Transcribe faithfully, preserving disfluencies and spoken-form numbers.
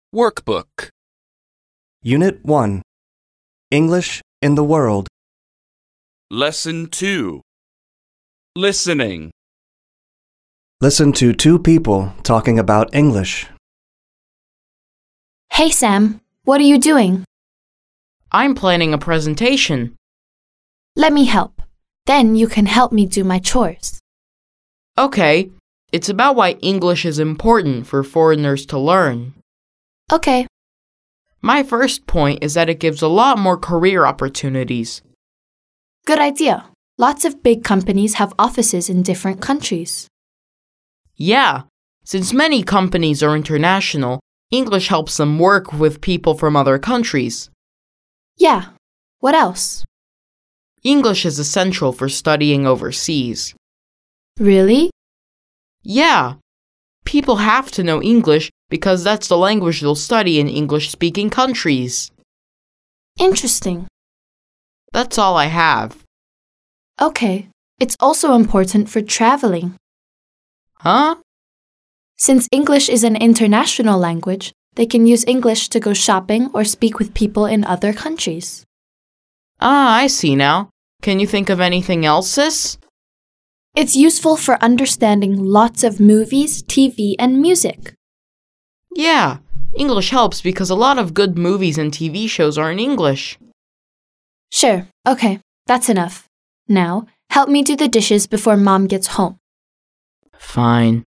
Workbook. Unit one. English in the World. Lesson two. Listening. Listen to two people talking about English. Hey Sam, what are you doing? I'm planning a presentation. Let me help. Then you can help me do my chores. Okay, it's about why English is important for foreigners to learn. Okay. My first point is that it gives a lot more career opportunities. Good idea. Lots of big companies have offices in different countries. Yeah, since many companies are international, English helps them work with people from other countries. Yeah. What else? English is essential for studying overseas. Really? Yeah. People have to know English because that's the language they'll study in English-speaking countries. Interesting. That's all I have. Okay. It's also important for traveling. Huh? Since English is an international language, they can use English to go shopping or speak with people in other countries. Ah, I see now. Can you think of anything else, sis? It's useful for understanding lots of movies, T V, and music. Yeah, English helps because a lot of good movies and T V shows are in English. Sure, okay, that's enough. Now, help me do the dishes before Mom gets home. Fine.